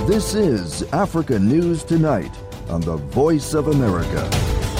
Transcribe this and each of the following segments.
This is Africa News Tonight on the Voice of America.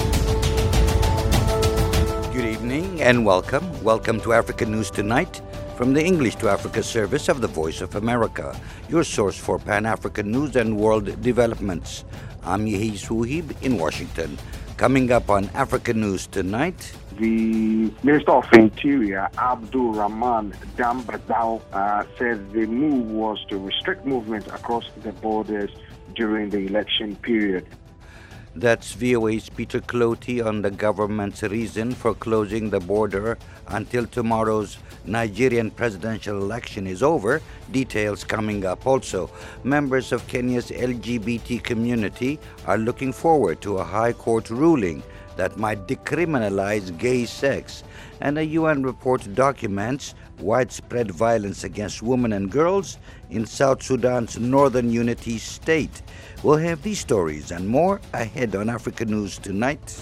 Good evening and welcome. Welcome to Africa News Tonight from the English to Africa service of the Voice of America, your source for Pan-African news and world developments. I'm Yehis Huhib in Washington. Coming up on Africa News Tonight, the Minister of Interior, Abdul Rahman Dambazao, said the move was to restrict movement across the borders during the election period. That's VOA's Peter Clotey on the government's reason for closing the border until tomorrow's Nigerian presidential election is over. Details coming up. Also, members of Kenya's LGBT community are looking forward to a high court ruling that might decriminalize gay sex. And a UN report documents widespread violence against women and girls in South Sudan's Northern Unity State. We'll have these stories and more ahead on Africa News Tonight.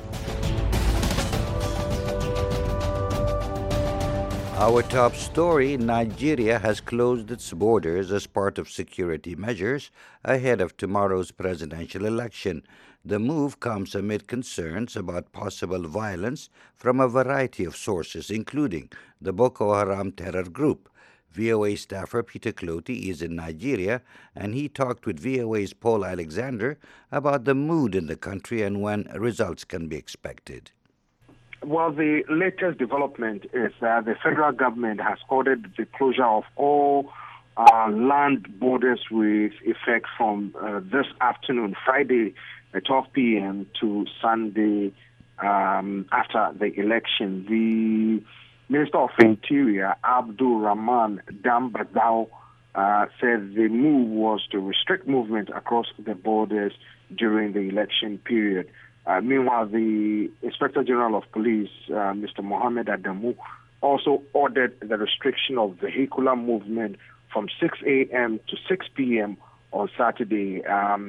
Our top story, Nigeria has closed its borders as part of security measures ahead of tomorrow's presidential election. The move comes amid concerns about possible violence from a variety of sources, including the Boko Haram terror group. VOA staffer Peter Clotey is in Nigeria, and he talked with VOA's Paul Alexander about the mood in the country and when results can be expected. Well, the latest development is that the federal government has ordered the closure of all land borders with effect from this afternoon, Friday, 12 p.m. to Sunday after the election. The Minister of Interior, Abdul Rahman Dambazao, said the move was to restrict movement across the borders during the election period. Meanwhile, the Inspector General of Police, Mr. Mohammed Adamu, also ordered the restriction of vehicular movement from 6 a.m. to 6 p.m. on Saturday.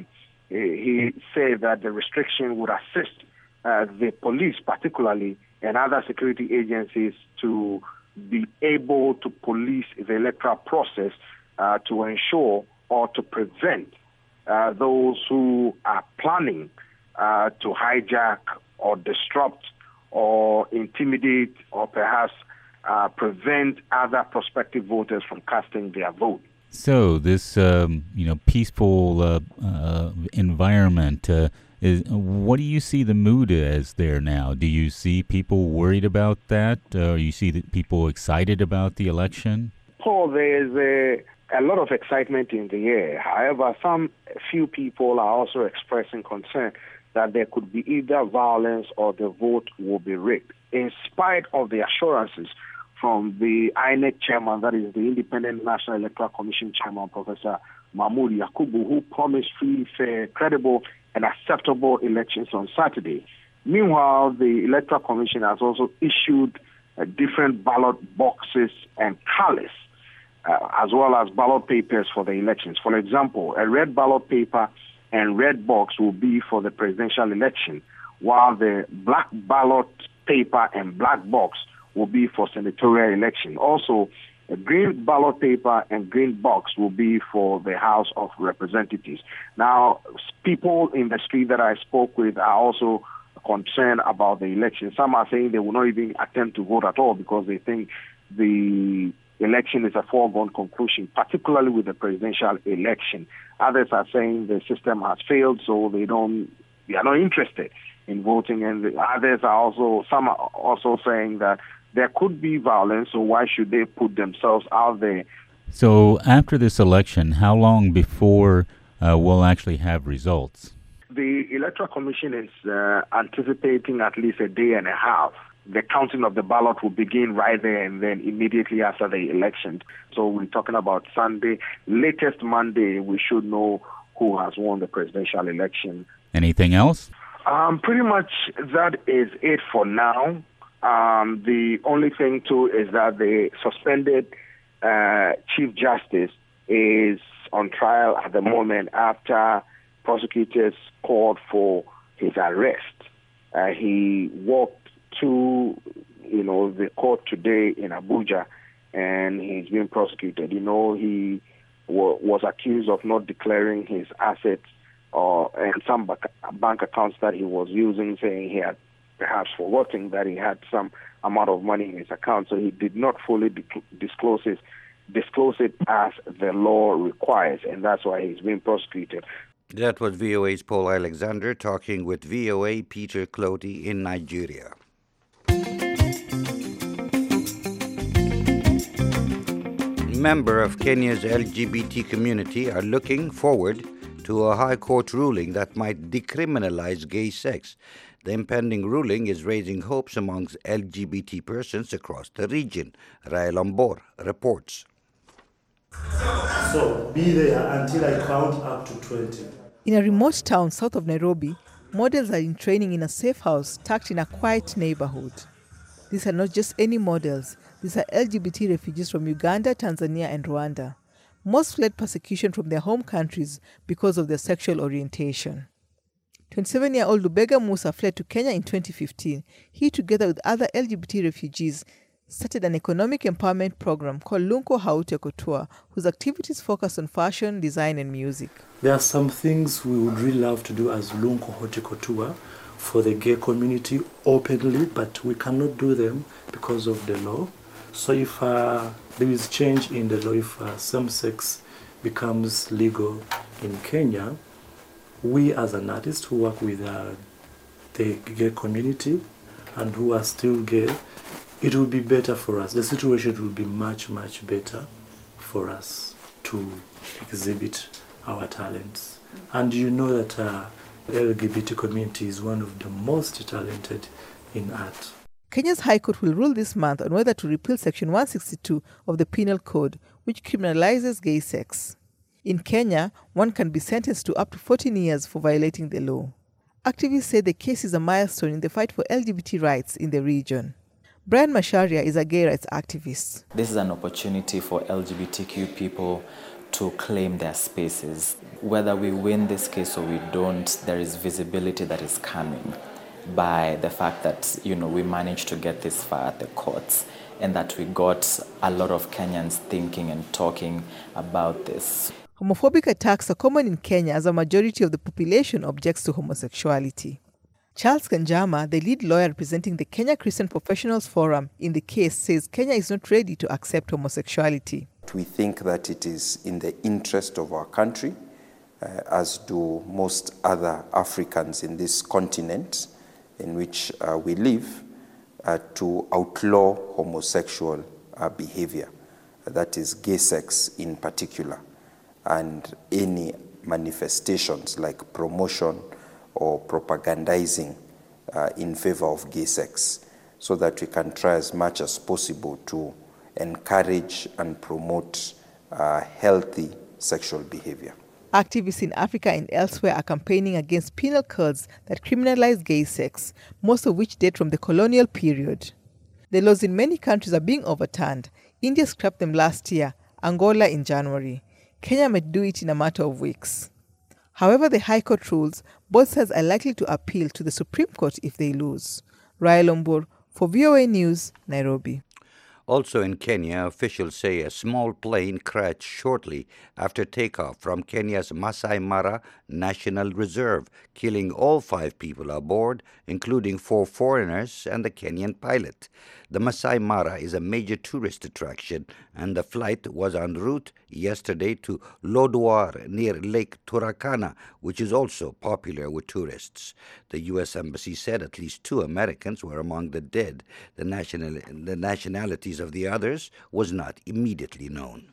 He said that the restriction would assist the police, particularly, and other security agencies to be able to police the electoral process to ensure or to prevent those who are planning to hijack or disrupt or intimidate or perhaps prevent other prospective voters from casting their vote. So this, peaceful environment, what do you see the mood as there now? Do you see people worried about that? Or you see people excited about the election? Paul, there is a lot of excitement in the air. However, few people are also expressing concern that there could be either violence or the vote will be rigged. In spite of the assurances from the INEC chairman, that is the Independent National Electoral Commission chairman, Professor Mahmoud Yakubu, who promised free, fair, credible, and acceptable elections on Saturday. Meanwhile, the Electoral Commission has also issued different ballot boxes and colors, as well as ballot papers for the elections. For example, a red ballot paper and red box will be for the presidential election, while the black ballot paper and black box will be for senatorial election. Also, a green ballot paper and green box will be for the House of Representatives. Now, people in the street that I spoke with are also concerned about the election. Some are saying they will not even attempt to vote at all because they think the election is a foregone conclusion, particularly with the presidential election. Others are saying the system has failed, so they are not interested in voting. And some are also saying that there could be violence, so why should they put themselves out there? So after this election, how long before we'll actually have results? The Electoral Commission is anticipating at least a day and a half. The counting of the ballot will begin right there and then immediately after the election. So we're talking about Sunday. Latest Monday, we should know who has won the presidential election. Anything else? Pretty much that is it for now. The only thing, too, is that the suspended Chief Justice is on trial at the moment after prosecutors called for his arrest. He walked to, the court today in Abuja, and he's being prosecuted. He was accused of not declaring his assets and some bank accounts that he was using, saying he had perhaps forgotten that he had some amount of money in his account, so he did not fully disclose it as the law requires, and that's why he's being prosecuted. That was VOA's Paul Alexander talking with VOA Peter Clotey in Nigeria. Members of Kenya's LGBT community are looking forward to a High Court ruling that might decriminalize gay sex. The impending ruling is raising hopes amongst LGBT persons across the region. Rael Ombor reports. So be there until I count up to 20. In a remote town south of Nairobi, models are in training in a safe house tucked in a quiet neighborhood. These are not just any models. These are LGBT refugees from Uganda, Tanzania, and Rwanda. Most fled persecution from their home countries because of their sexual orientation. 27-year-old Lubega Musa fled to Kenya in 2015. He, together with other LGBT refugees, started an economic empowerment program called Lunko Haute Couture, whose activities focus on fashion, design, and music. There are some things we would really love to do as Lunko Haute Couture for the gay community openly, but we cannot do them because of the law. So if there is change in the law, if same-sex becomes legal in Kenya, we as an artist who work with the gay community and who are still gay, it will be better for us. The situation will be much, much better for us to exhibit our talents. And you know that the LGBT community is one of the most talented in art. Kenya's High Court will rule this month on whether to repeal Section 162 of the Penal Code, which criminalizes gay sex. In Kenya, one can be sentenced to up to 14 years for violating the law. Activists say the case is a milestone in the fight for LGBT rights in the region. Brian Masharia is a gay rights activist. This is an opportunity for LGBTQ people to claim their spaces. Whether we win this case or we don't, there is visibility that is coming by the fact that, we managed to get this far at the courts and that we got a lot of Kenyans thinking and talking about this. Homophobic attacks are common in Kenya as a majority of the population objects to homosexuality. Charles Kanjama, the lead lawyer representing the Kenya Christian Professionals Forum in the case, says Kenya is not ready to accept homosexuality. We think that it is in the interest of our country, as do most other Africans in this continent in which we live, to outlaw homosexual behavior, that is gay sex in particular, and any manifestations like promotion or propagandizing in favor of gay sex, so that we can try as much as possible to encourage and promote healthy sexual behavior. Activists in Africa and elsewhere are campaigning against penal codes that criminalize gay sex, most of which date from the colonial period. The laws in many countries are being overturned. India scrapped them last year, Angola in January. Kenya might do it in a matter of weeks. However the High Court rules, both sides are likely to appeal to the Supreme Court if they lose. Rael Ombor for VOA News, Nairobi. Also in Kenya, officials say a small plane crashed shortly after takeoff from Kenya's Masai Mara National Reserve, killing all 5 people aboard, including 4 foreigners and the Kenyan pilot. The Masai Mara is a major tourist attraction, and the flight was en route yesterday to Lodwar near Lake Turkana, which is also popular with tourists. The U.S. Embassy said at least 2 Americans were among the dead. The nationalities of the others was not immediately known.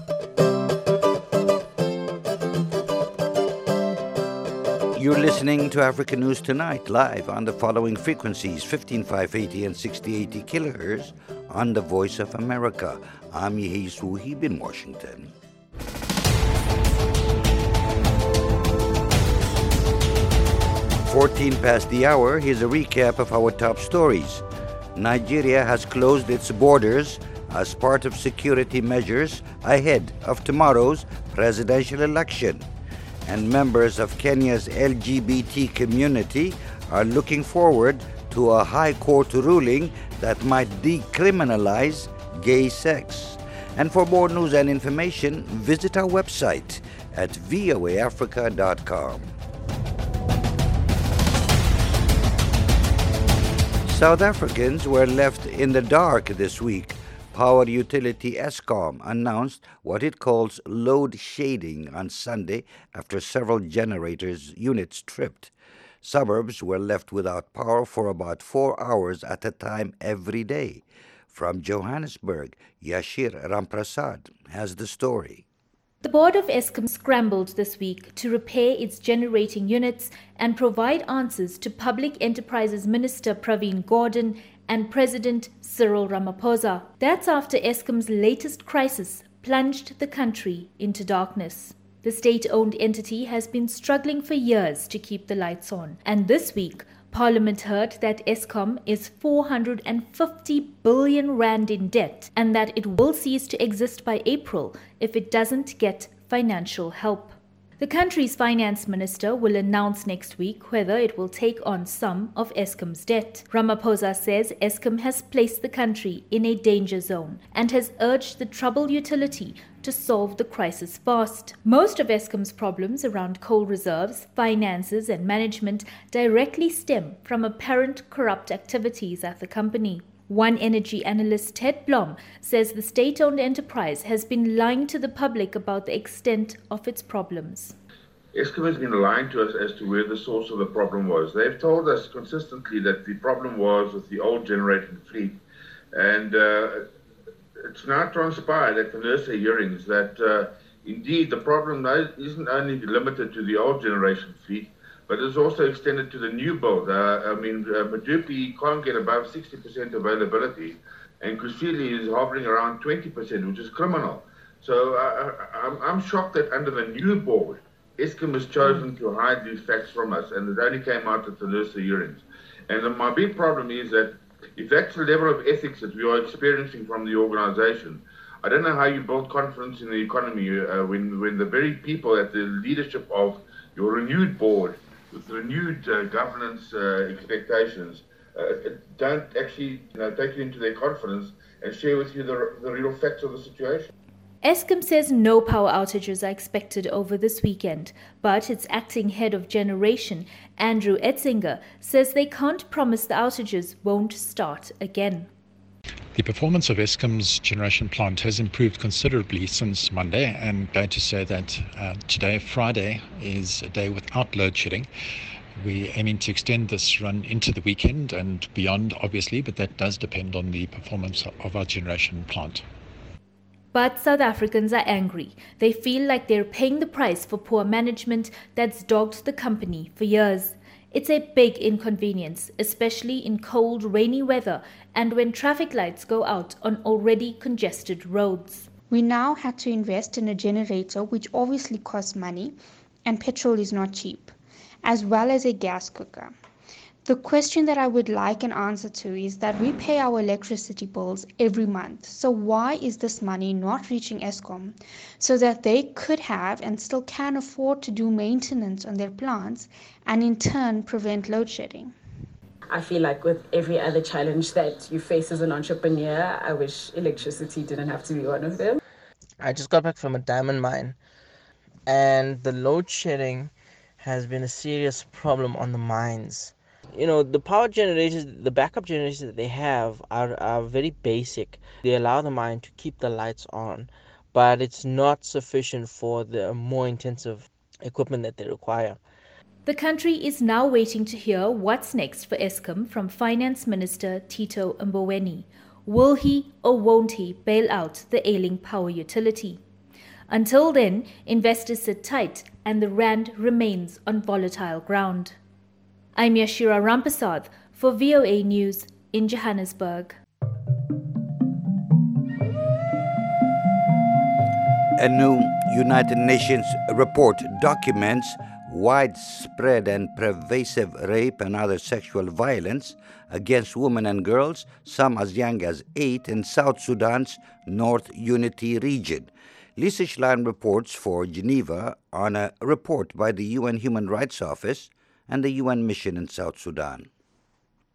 You're listening to Africa News Tonight, live on the following frequencies, 15580 and 6080 kilohertz on the Voice of America. I'm Yehi Suhib in Washington. 14 past the hour, here's a recap of our top stories. Nigeria has closed its borders as part of security measures ahead of tomorrow's presidential election. And members of Kenya's LGBT community are looking forward to a High Court ruling that might decriminalize gay sex. And for more news and information, visit our website at voaafrica.com. South Africans were left in the dark this week. Power utility Eskom announced what it calls load shedding on Sunday after several generators' units tripped. Suburbs were left without power for about 4 hours at a time every day. From Johannesburg, Yashir Ramprasad has the story. The board of Eskom scrambled this week to repair its generating units and provide answers to Public Enterprises Minister Pravin Gordhan and President Cyril Ramaphosa. That's after Eskom's latest crisis plunged the country into darkness. The state-owned entity has been struggling for years to keep the lights on, and this week Parliament heard that Eskom is 450 billion rand in debt and that it will cease to exist by April if it doesn't get financial help. The country's finance minister will announce next week whether it will take on some of Eskom's debt. Ramaphosa says Eskom has placed the country in a danger zone and has urged the troubled utility to solve the crisis fast. Most of Eskom's problems around coal reserves, finances and management directly stem from apparent corrupt activities at the company. One energy analyst, Ted Blom, says the state-owned enterprise has been lying to the public about the extent of its problems. Eskom has been lying to us as to where the source of the problem was. They've told us consistently that the problem was with the old generating fleet, and it's now transpired at the NERSA hearings that indeed the problem isn't only limited to the old generation fleet, but it's also extended to the new build. Medupi can't get above 60% availability, and Kusile is hovering around 20%, which is criminal. So I'm shocked that under the new board, Eskom has chosen to hide these facts from us, and it only came out at the NERSA hearings. And my big problem is that if that's the level of ethics that we are experiencing from the organization, I don't know how you build confidence in the economy when the very people at the leadership of your renewed board, with renewed governance expectations, don't actually take you into their confidence and share with you the real facts of the situation. Eskom says no power outages are expected over this weekend, but its acting head of generation, Andrew Etzinger, says they can't promise the outages won't start again. The performance of Eskom's generation plant has improved considerably since Monday, and I'm going to say that today, Friday, is a day without load shedding. We're aiming to extend this run into the weekend and beyond, obviously, but that does depend on the performance of our generation plant. But South Africans are angry. They feel like they're paying the price for poor management that's dogged the company for years. It's a big inconvenience, especially in cold, rainy weather and when traffic lights go out on already congested roads. We now had to invest in a generator, which obviously costs money, and petrol is not cheap, as well as a gas cooker. The question that I would like an answer to is that we pay our electricity bills every month. So why is this money not reaching Eskom so that they could have and still can afford to do maintenance on their plants and in turn prevent load shedding? I feel like with every other challenge that you face as an entrepreneur, I wish electricity didn't have to be one of them. I just got back from a diamond mine, and the load shedding has been a serious problem on the mines. You know, the power generators, the backup generators that they have are very basic. They allow the mine to keep the lights on, but it's not sufficient for the more intensive equipment that they require. The country is now waiting to hear what's next for Eskom from Finance Minister Tito Mboweni. Will he or won't he bail out the ailing power utility? Until then, investors sit tight and the rand remains on volatile ground. I'm Yashira Ramprasad for VOA News in Johannesburg. A new United Nations report documents widespread and pervasive rape and other sexual violence against women and girls, some as young as 8, in South Sudan's North Unity region. Lisa Schlein reports for Geneva on a report by the UN Human Rights Office and the UN mission in South Sudan.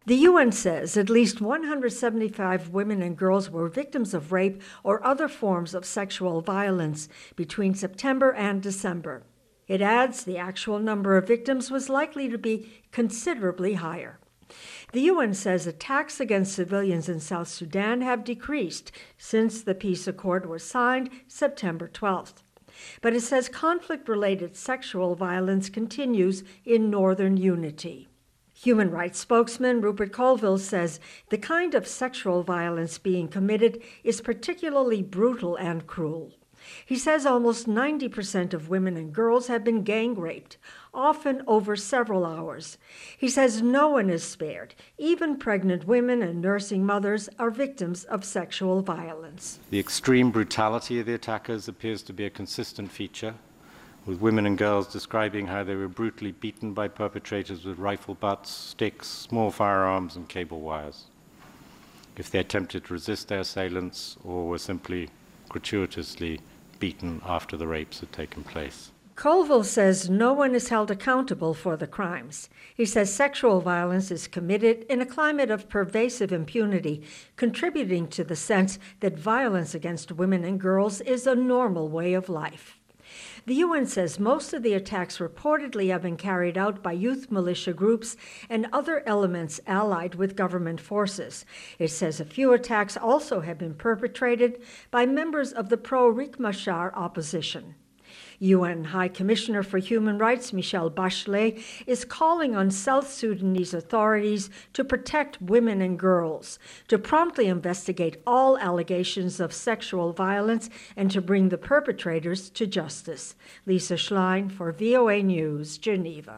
The UN says at least 175 women and girls were victims of rape or other forms of sexual violence between September and December. It adds the actual number of victims was likely to be considerably higher. The UN says attacks against civilians in South Sudan have decreased since the peace accord was signed September 12th. But it says conflict-related sexual violence continues in northern Unity. Human rights spokesman Rupert Colville says the kind of sexual violence being committed is particularly brutal and cruel. He says almost 90% of women and girls have been gang raped, often over several hours. He says no one is spared. Even pregnant women and nursing mothers are victims of sexual violence. The extreme brutality of the attackers appears to be a consistent feature, with women and girls describing how they were brutally beaten by perpetrators with rifle butts, sticks, small firearms, and cable wires, if they attempted to resist their assailants or were simply gratuitously beaten after the rapes had taken place. Colville says no one is held accountable for the crimes. He says sexual violence is committed in a climate of pervasive impunity, contributing to the sense that violence against women and girls is a normal way of life. The UN says most of the attacks reportedly have been carried out by youth militia groups and other elements allied with government forces. It says a few attacks also have been perpetrated by members of the pro-Riek Machar opposition. UN High Commissioner for Human Rights Michelle Bachelet is calling on South Sudanese authorities to protect women and girls, to promptly investigate all allegations of sexual violence, and to bring the perpetrators to justice. Lisa Schlein for VOA News, Geneva.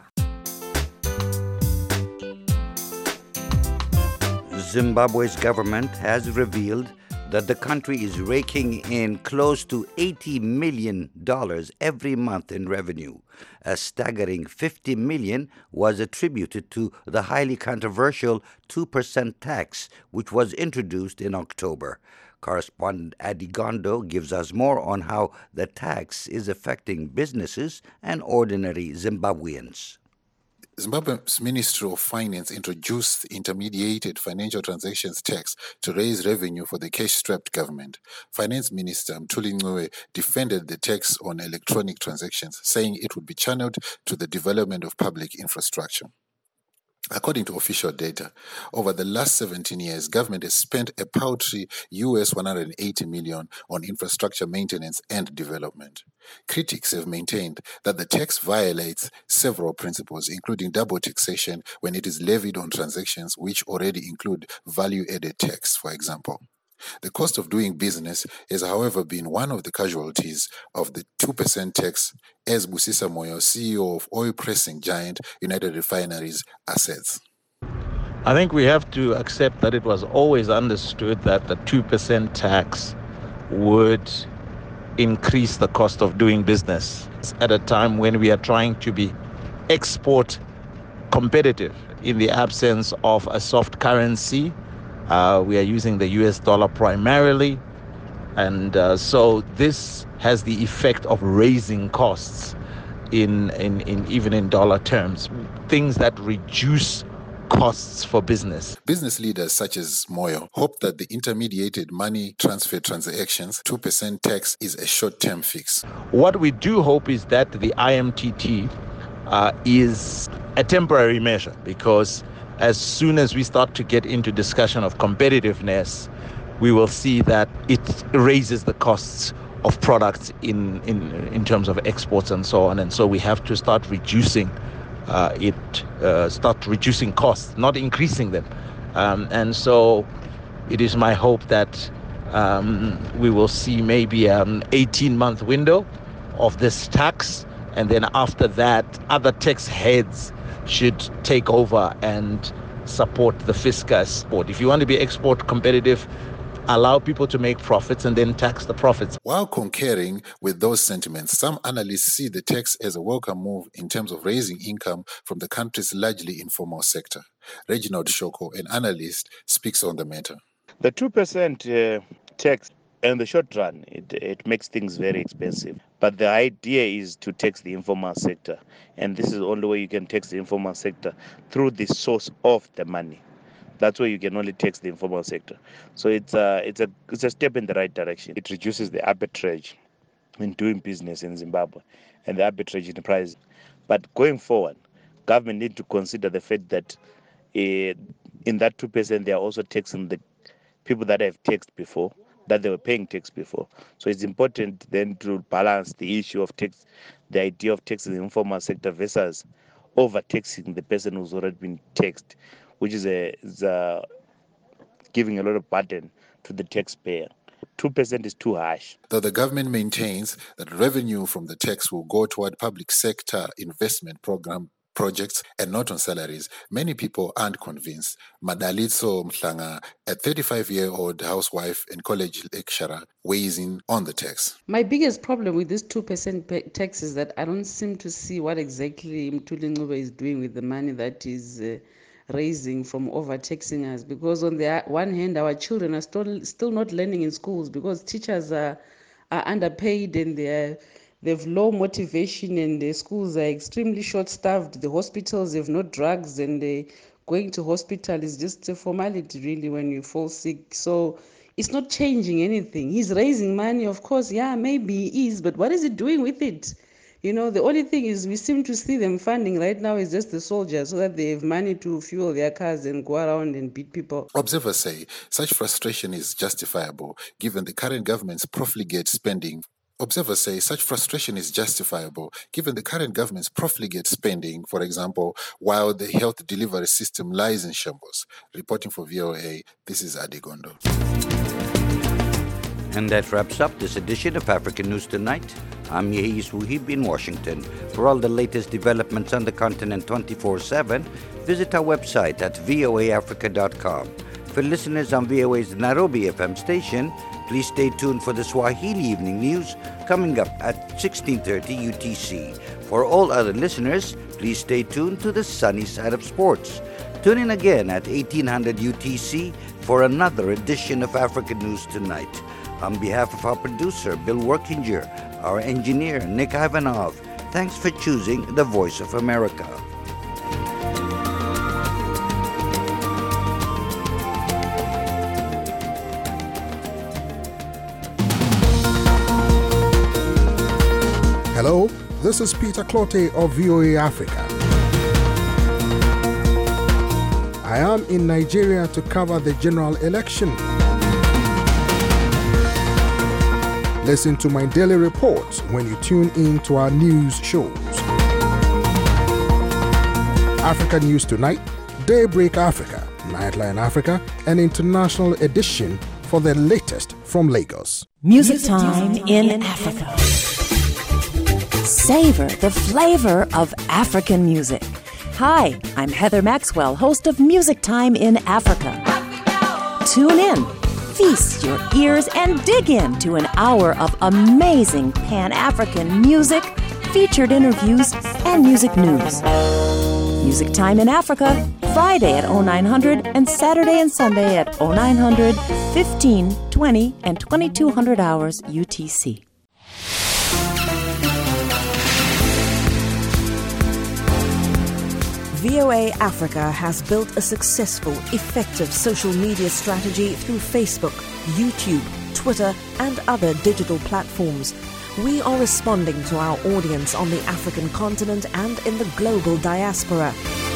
Zimbabwe's government has revealed that the country is raking in close to $80 million every month in revenue. A staggering $50 million was attributed to the highly controversial 2% tax, which was introduced in October. Correspondent Adi Gondo gives us more on how the tax is affecting businesses and ordinary Zimbabweans. Zimbabwe's Ministry of Finance introduced intermediated financial transactions tax to raise revenue for the cash-strapped government. Finance Minister Mthuli Ncube defended the tax on electronic transactions, saying it would be channeled to the development of public infrastructure. According to official data, over the last 17 years, government has spent a paltry US $180 million on infrastructure maintenance and development. Critics have maintained that the tax violates several principles, including double taxation when it is levied on transactions which already include value-added tax, for example. The cost of doing business has, however, been one of the casualties of the 2% tax, as Busisa Moyo, CEO of oil pressing giant United Refineries, asserts. I think we have to accept that it was always understood that the 2% tax would increase the cost of doing business at a time when we are trying to be export competitive in the absence of a soft currency. We are using the US dollar primarily, and so this has the effect of raising costs in even in dollar terms, things that reduce costs for business. Business leaders such as Moyo hope that the intermediated money transfer transactions 2% tax is a short-term fix. What we do hope is that the IMTT is a temporary measure, because as soon as we start to get into discussion of competitiveness, we will see that it raises the costs of products in terms of exports and so on. And so we have to start reducing reducing costs, not increasing them. And so it is my hope that we will see maybe an 18-month window of this tax, and then after that, other tax heads should take over and support the fiscus. If you want to be export competitive, allow people to make profits and then tax the profits. While concurring with those sentiments, some analysts see the tax as a welcome move in terms of raising income from the country's largely informal sector. Reginald Shoko, an analyst, speaks on the matter. The 2% tax in the short run, it makes things very expensive. But the idea is to tax the informal sector. And this is the only way you can tax the informal sector, through the source of the money. That's why you can only tax the informal sector. So it's a step in the right direction. It reduces the arbitrage in doing business in Zimbabwe and the arbitrage in the price. But going forward, government need to consider the fact that in that 2%, they are also taxing the people that have taxed before, that they were paying tax before. So it's important then to balance the issue of tax, the idea of taxing the informal sector versus overtaxing the person who's already been taxed, which is giving a lot of burden to the taxpayer. 2% is too harsh. Though the government maintains that revenue from the tax will go toward public sector investment program projects and not on salaries, many people aren't convinced. Madalitso Mhlanga, a 35-year-old housewife and college lecturer, weighs in on the tax. My biggest problem with this 2% tax is that I don't seem to see what exactly Mthuli Ncube is doing with the money that is raising from overtaxing us, because on the one hand our children are still not learning in schools because teachers are underpaid and they have low motivation and the schools are extremely short-staffed. The hospitals have no drugs and going to hospital is just a formality really when you fall sick. So it's not changing anything. He's raising money, of course, yeah, maybe he is, but what is he doing with it? You know, the only thing is we seem to see them funding right now is just the soldiers so that they have money to fuel their cars and go around and beat people. Observers say such frustration is justifiable given the current government's profligate spending. Observers say such frustration is justifiable given the current government's profligate spending, for example, while the health delivery system lies in shambles. Reporting for VOA, this is Adegondo. And that wraps up this edition of African News Tonight. I'm Yehis Wuhib in Washington. For all the latest developments on the continent 24/7, visit our website at voaafrica.com. For listeners on VOA's Nairobi FM station, please stay tuned for the Swahili Evening News coming up at 16:30 UTC. For all other listeners, please stay tuned to the sunny side of sports. Tune in again at 1800 UTC for another edition of African News Tonight. On behalf of our producer, Bill Workinger, our engineer, Nick Ivanov, thanks for choosing the Voice of America. Hello, this is Peter Clote of VOA Africa. I am in Nigeria to cover the general election. Listen to my daily reports when you tune in to our news shows. Africa News Tonight, Daybreak Africa, Nightline Africa, an international edition for the latest from Lagos. Music Time in Africa. Savor the flavor of African music. Hi, I'm Heather Maxwell, host of Music Time in Africa. Tune in, feast your ears, and dig into an hour of amazing Pan-African music, featured interviews, and music news. Music Time in Africa, Friday at 0900 and Saturday and Sunday at 0900, 15, 20, and 2200 hours UTC. VOA Africa has built a successful, effective social media strategy through Facebook, YouTube, Twitter, and other digital platforms. We are responding to our audience on the African continent and in the global diaspora.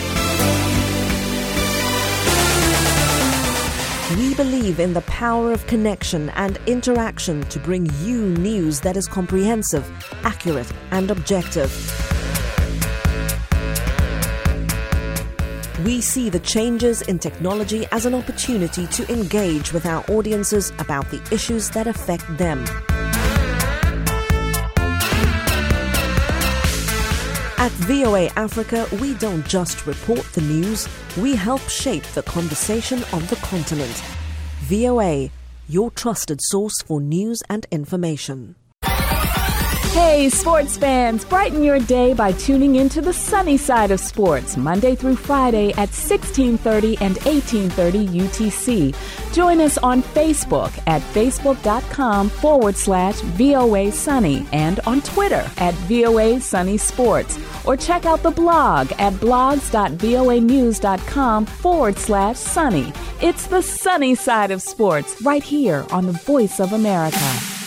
We believe in the power of connection and interaction to bring you news that is comprehensive, accurate, and objective. We see the changes in technology as an opportunity to engage with our audiences about the issues that affect them. At VOA Africa, we don't just report the news, we help shape the conversation on the continent. VOA, your trusted source for news and information. Hey, sports fans, brighten your day by tuning into the sunny side of sports, Monday through Friday at 16:30 and 18:30 UTC. Join us on Facebook at facebook.com/VOA Sunny and on Twitter at VOA Sunny Sports. Or check out the blog at blogs.voanews.com/sunny. It's the sunny side of sports right here on the Voice of America.